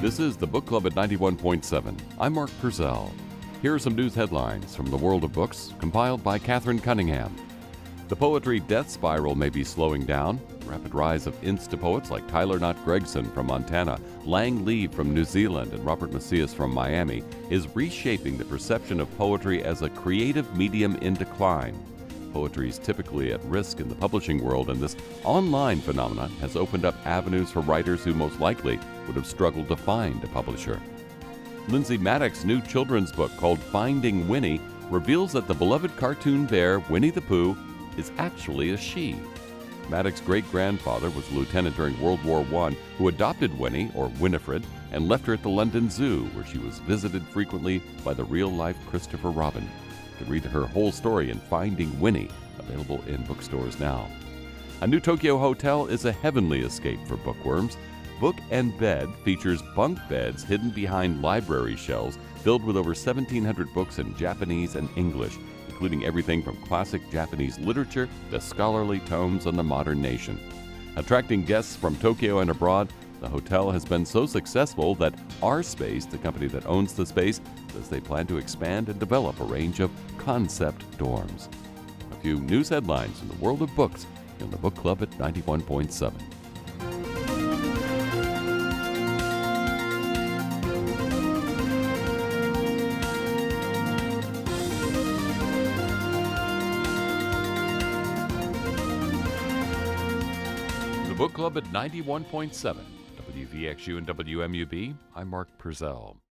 This is the Book Club at 91.7. I'm Mark Purcell. Here are some news headlines from the world of books, compiled by Catherine Cunningham. The poetry death spiral may be slowing down. The rapid rise of insta-poets like Tyler Knott Gregson from Montana, Lang Lee from New Zealand, and Robert Macias from Miami is reshaping the perception of poetry as a creative medium in decline. Poetry is typically at risk in the publishing world, and this online phenomenon has opened up avenues for writers who most likely would have struggled to find a publisher. Lindsay Maddox's new children's book called Finding Winnie reveals that the beloved cartoon bear Winnie the Pooh is actually a she. Maddox's great-grandfather was a lieutenant during World War I who adopted Winnie, or Winifred, and left her at the London Zoo, where she was visited frequently by the real-life Christopher Robin. You can read her whole story in Finding Winnie, available in bookstores now. A new Tokyo hotel is a heavenly escape for bookworms. Book and Bed features bunk beds hidden behind library shelves filled with over 1,700 books in Japanese and English, including everything from classic Japanese literature to scholarly tomes on the modern nation. Attracting guests from Tokyo and abroad, the hotel has been so successful that R Space, the company that owns the space, says they plan to expand and develop a range of concept dorms. A few news headlines in the world of books in the Book Club at 91.7. The Book Club at 91.7. WVXU and WMUB, I'm Mark Purcell.